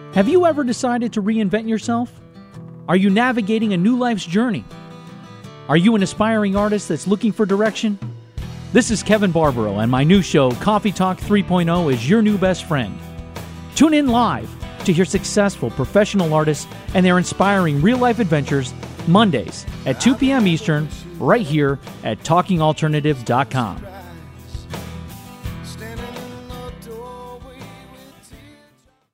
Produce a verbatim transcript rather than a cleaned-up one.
Have you ever decided to reinvent yourself? Are you navigating a new life's journey? Are you an aspiring artist that's looking for direction? This is Kevin Barbaro, and my new show, Coffee Talk three point oh, is your new best friend. Tune in live to hear successful professional artists and their inspiring real-life adventures Mondays at two p.m. Eastern, right here at talking alternatives dot com.